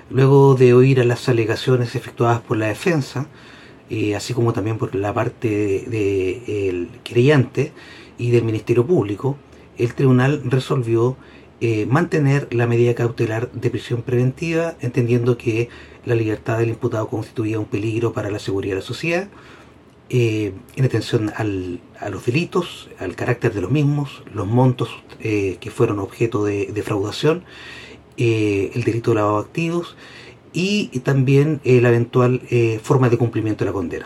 Luego de oír a las alegaciones efectuadas por la defensa, así como también por la parte del querellante y del Ministerio Público, el tribunal resolvió mantener la medida cautelar de prisión preventiva, entendiendo que la libertad del imputado constituía un peligro para la seguridad de la sociedad, en atención a los delitos, al carácter de los mismos, los montos que fueron objeto de defraudación, el delito de lavado de activos y también la eventual forma de cumplimiento de la condena.